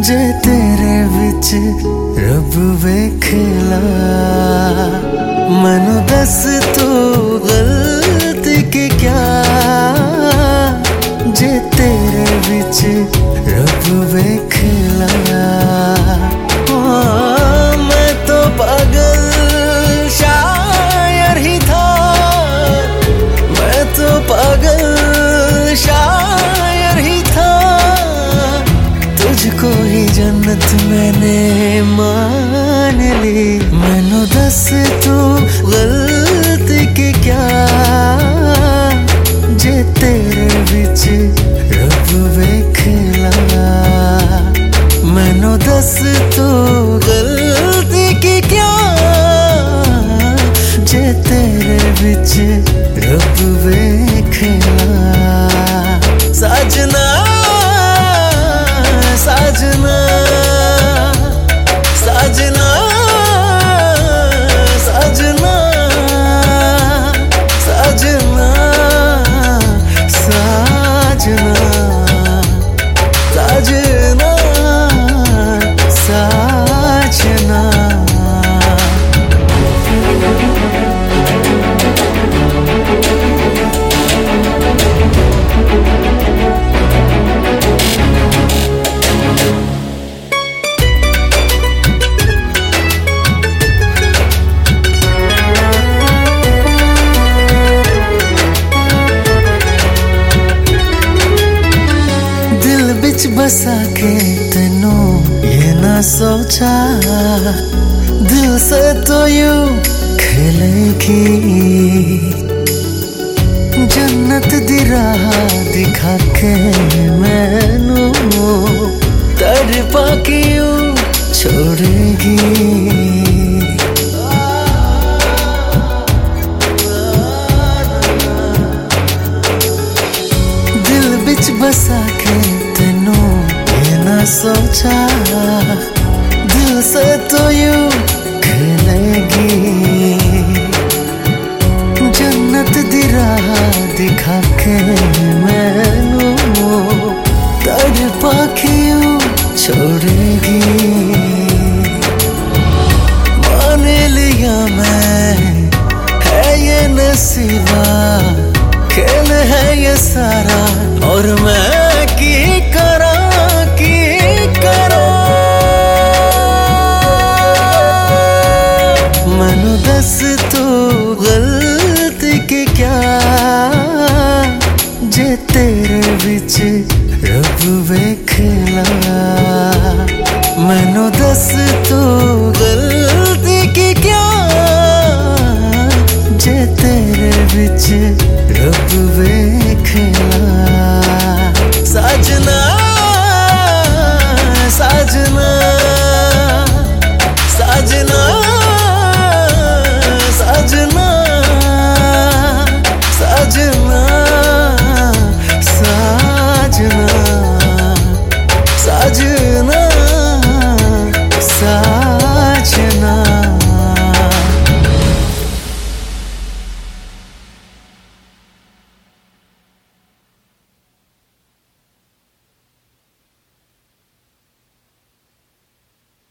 जे तेरे विच रब वेखला मैनू दस तू गलती की क्या जे तेरे विच रब वेखला मैं तो पागल शायर ही था मैं तो पागल शायर ही था तुझको ही जन्नत मैंने मान ली मैनू दस तू गलती की क्या जे तेरे विच रब वेखला मैनू दस तू गलती की क्या जे तेरे विच रब वेखला साजना साजना साजना साजना साजना साजना साजना साजना बसा के तेनू ये ना सोचा दिल से तो यूं खेलेगी जन्नत दी राह दिखा के मैनू तड़पा के यूं छोड़ेगी दिल बिच बसा के सोचा दिल से तो यूं खेलेगी जन्नत दी राह दिखा के मैनू तड़पा के यूं छोड़ेगी मान लिया मैं है ये नसीबा खेल है ये सारा